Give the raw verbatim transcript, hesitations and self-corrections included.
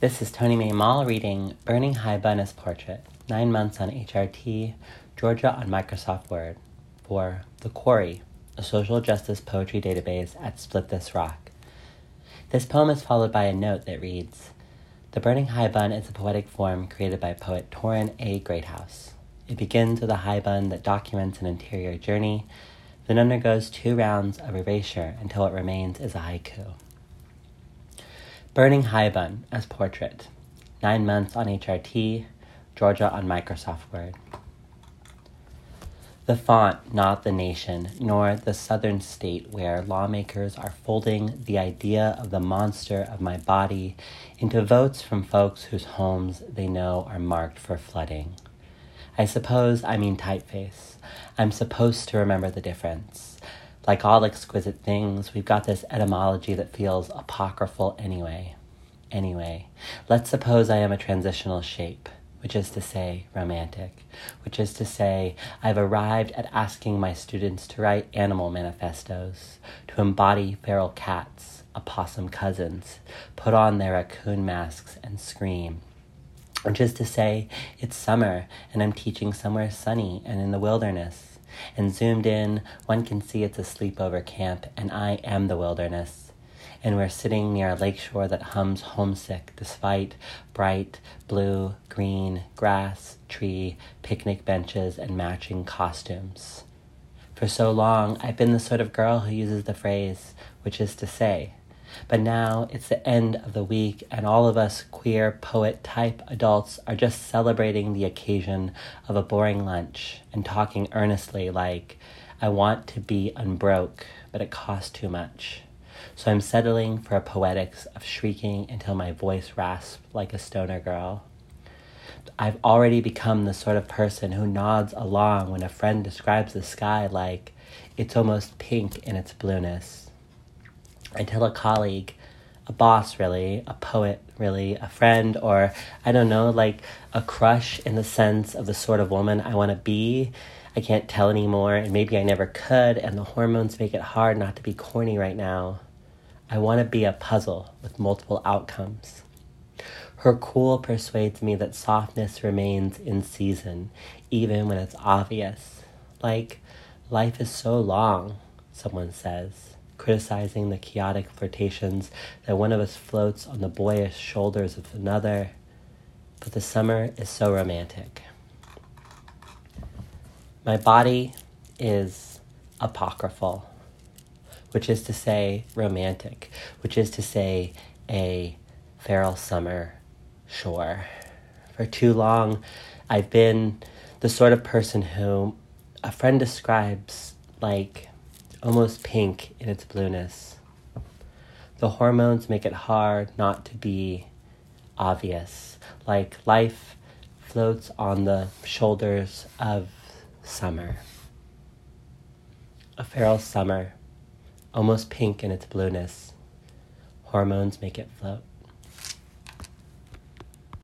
This is Toni Mae Mall reading Burning Haibun Portrait, Nine Months on H R T, Georgia on Microsoft Word, for The Quarry, a social justice poetry database at Split This Rock. This poem is followed by a note that reads, The Burning Haibun is a poetic form created by poet Torrin A. Greathouse. It begins with a haibun that documents an interior journey, then undergoes two rounds of erasure until what remains is a haiku. Burning Haibun as portrait, nine months on H R T, Georgia on Microsoft Word. The font, not the nation, nor the southern state where lawmakers are folding the idea of the monster of my body into votes from folks whose homes they know are marked for flooding. I suppose I mean typeface. I'm supposed to remember the difference. Like all exquisite things, we've got this etymology that feels apocryphal anyway. Anyway, let's suppose I am a transitional shape, which is to say romantic, which is to say I've arrived at asking my students to write animal manifestos, to embody feral cats, opossum cousins, put on their raccoon masks and scream. Which is to say, it's summer, and I'm teaching somewhere sunny and in the wilderness. And zoomed in, one can see it's a sleepover camp, and I am the wilderness. And we're sitting near a lakeshore that hums homesick despite bright, blue, green, grass, tree, picnic benches, and matching costumes. For so long, I've been the sort of girl who uses the phrase, which is to say. But now it's the end of the week, and all of us queer poet-type adults are just celebrating the occasion of a boring lunch and talking earnestly like, I want to be unbroke, but it costs too much. So I'm settling for a poetics of shrieking until my voice rasps like a stoner girl. I've already become the sort of person who nods along when a friend describes the sky like, it's almost pink in its blueness. I tell a colleague, a boss really, a poet really, a friend, or I don't know, like a crush in the sense of the sort of woman I want to be. I can't tell anymore, and maybe I never could, and the hormones make it hard not to be corny right now. I want to be a puzzle with multiple outcomes. Her cool persuades me that softness remains in season, even when it's obvious. Like, life is so long, someone says, criticizing the chaotic flirtations that one of us floats on the boyish shoulders of another. But the summer is so romantic. My body is apocryphal, which is to say romantic, which is to say a feral summer shore. For too long, I've been the sort of person who a friend describes like almost pink in its blueness. The hormones make it hard not to be obvious, like life floats on the shoulders of summer. A feral summer, almost pink in its blueness. Hormones make it float.